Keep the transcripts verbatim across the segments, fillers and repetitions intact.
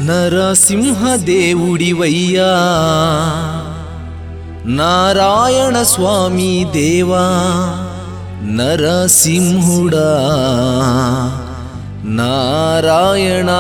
నరసింహదేవుడివయ్యా నారాయణ స్వామి దేవా నరసింహుడా నారాయణ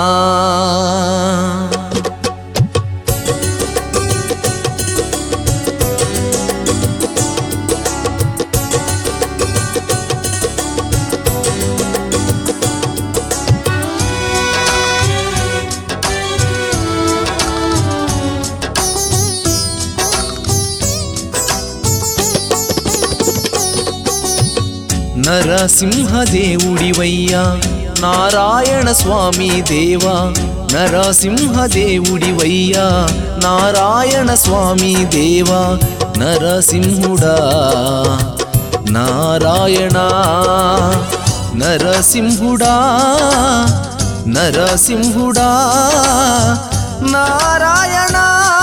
నరసింహదేవుడివయ్యా నారాయణ స్వామి దేవా నరసింహదేవుడివయ్యా నారాయణ స్వామి దేవా నరసింహుడా నారాయణ నరసింహుడా నరసింహుడా నారాయణ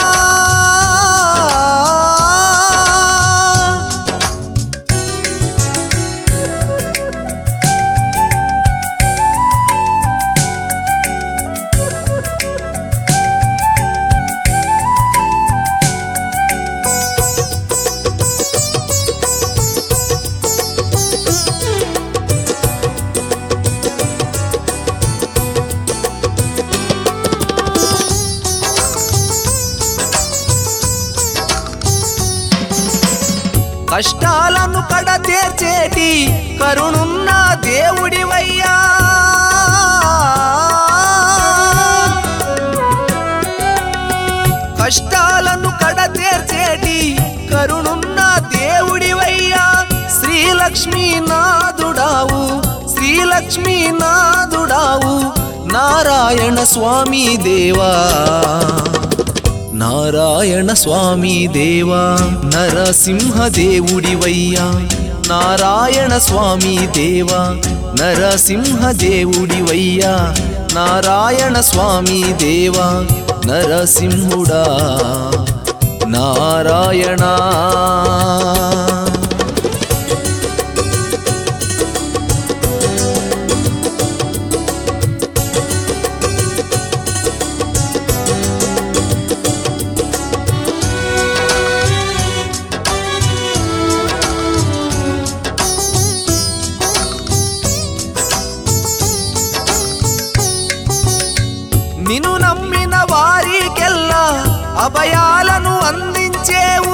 కష్టాలను కడ తీర్చేటి కరుణున్న దేవుడివయ్యా కష్టాలను కడ తీర్చేటి కరుణున్న దేవుడివయ్యా శ్రీలక్ష్మీ నాథుడావు శ్రీలక్ష్మీ నాథుడావు నారాయణ స్వామి దేవా నారాయణ స్వామి దేవా నరసింహదేవుడివయ్యా నారాయణ స్వామి దేవా నరసింహదేవుడివయ్యా నారాయణ స్వామి దేవా నరసింహుడా నారాయణ నిన్ను నమ్మిన వారికెల్లా అభయాలను అందించేవు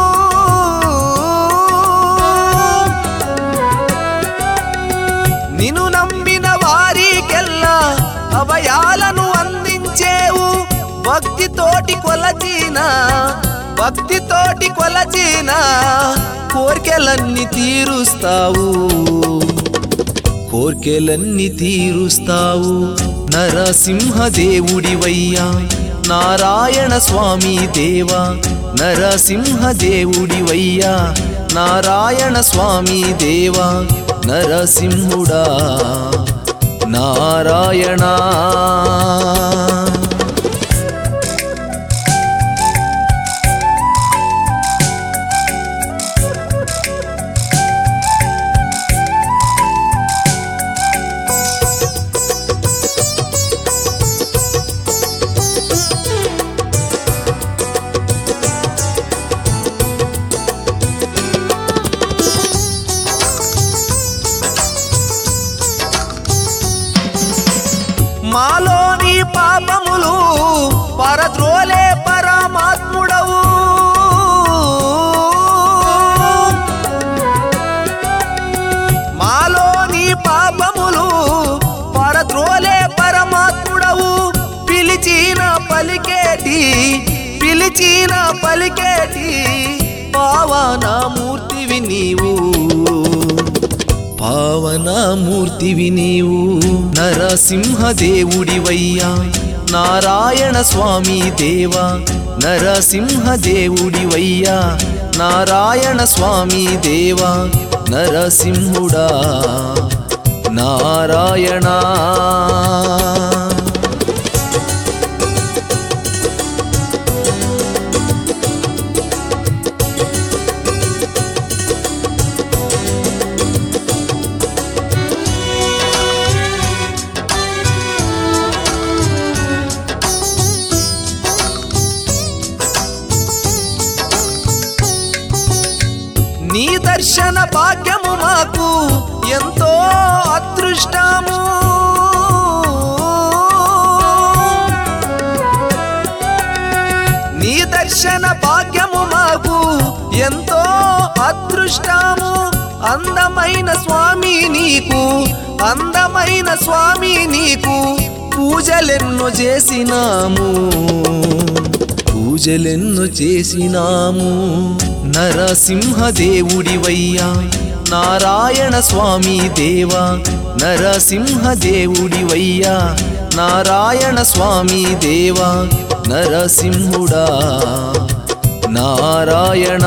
నిన్ను నమ్మిన వారికెల్లా అభయాలను అందించేవు భక్తితోటి కొలచిన భక్తితోటి కొలచిన కోర్కెలన్నీ తీరుస్తావు కోర్కెలన్నీ తీరుస్తావు నరసింహదేవుడివయ్యా నారాయణ స్వామి దేవా నరసింహదేవుడివయ్యా నారాయణ స్వామి దేవా నరసింహుడా నారాయణ మాలోని పాపములు పరద్రోలే పరమాత్ముడవు మాలోని పాపములు పరద్రోలే పరమాత్ముడవు పిలిచిన పలికేటి పిలిచిన పలికేటి పావనమూర్తివి నీవు పావనమూర్తివి నీవు నరసింహదేవుడివయ్యా నారాయణ స్వామి దేవా నరసింహదేవుడివయ్యా నారాయణ స్వామి దేవా నరసింహుడా నారాయణ దర్శన భాగ్యము మాకు ఎంతో అదృష్టము. నీ దర్శన భాగ్యము మాకు ఎంతో అదృష్టము. అందమైన స్వామి నీకు, అందమైన స్వామి నీకు పూజలెన్నో చేసినాము, పూజలెన్నో చేసినాము. నరసింహదేవుడివయ్యా నారాయణ స్వామి దేవా, నరసింహదేవుడివయ్యా నారాయణ స్వామి దేవా, నరసింహుడా నారాయణ.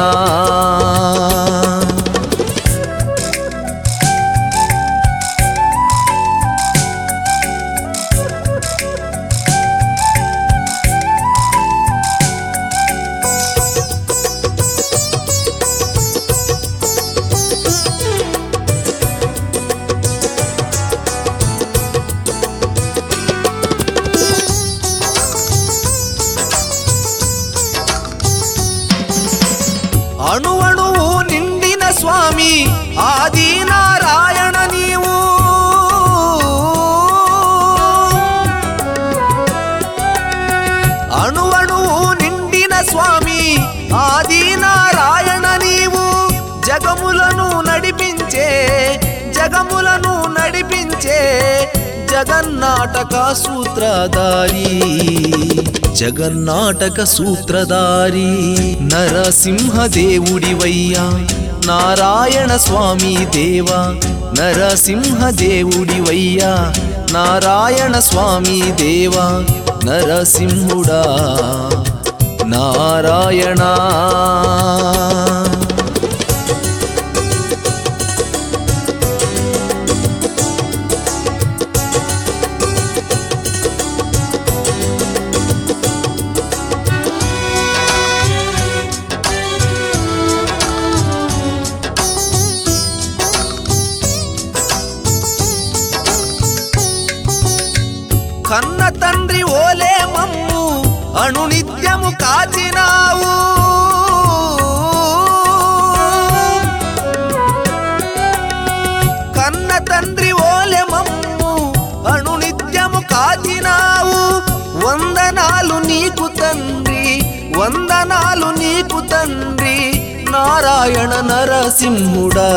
అణు అణువు నిండిన స్వామి ఆది నారాయణ నీవు. అణు అణువు నిండిన స్వామి ఆది నారాయణ నీవు. జగములను నడిపించే, జగములను నడిపించే జగన్నాటక సూత్రధారి, జగన్నాటక సూత్రధారి. నరసింహదేవుడివయ్యా నారాయణ స్వామి దేవా, నరసింహదేవుడివయ్యా నారాయణ స్వామి దేవా, నరసింహుడా నారాయణ. కన్న తండ్రి ఓలే మమ్ము అణునిత్యము కాచినావు. కన్న తండ్రి ఓలే మమ్ము అణునిత్యము కాచినావు. వందనాలు నీకు తండ్రి, వందనాలు నీకు తండ్రి, నారాయణ నరసింహుడా,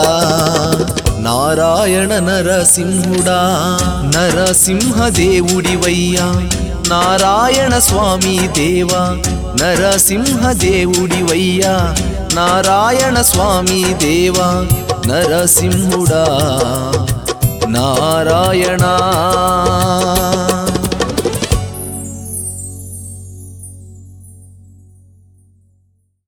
నారాయణ నరసింహుడా. నరసింహదేవుడివయ్యా నారాయణ స్వామి దేవా, నరసింహదేవుడివయ్యా నారాయణ స్వామి దేవా, నరసింహుడా నారాయణ.